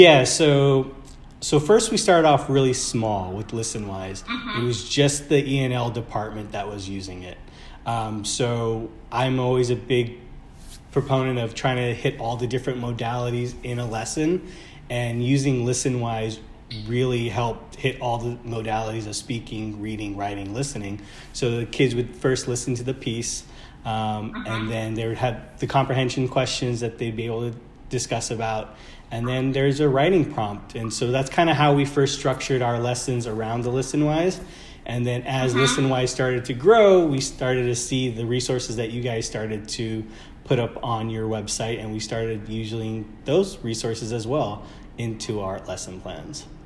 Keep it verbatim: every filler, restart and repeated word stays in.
Yeah, so so first we started off really small with ListenWise. Mm-hmm. It was just the E and L department that was using it. Um, so I'm always a big proponent of trying to hit all the different modalities in a lesson, and using ListenWise really helped hit all the modalities of speaking, reading, writing, listening. So the kids would first listen to the piece, um, Uh-huh. and then they would have the comprehension questions that they'd be able to discuss about. And then there's a writing prompt. And so that's kind of how we first structured our lessons around the ListenWise. And then as Uh-huh. ListenWise started to grow, we started to see the resources that you guys started to put up on your website, and we started using those resources as well into our lesson plans.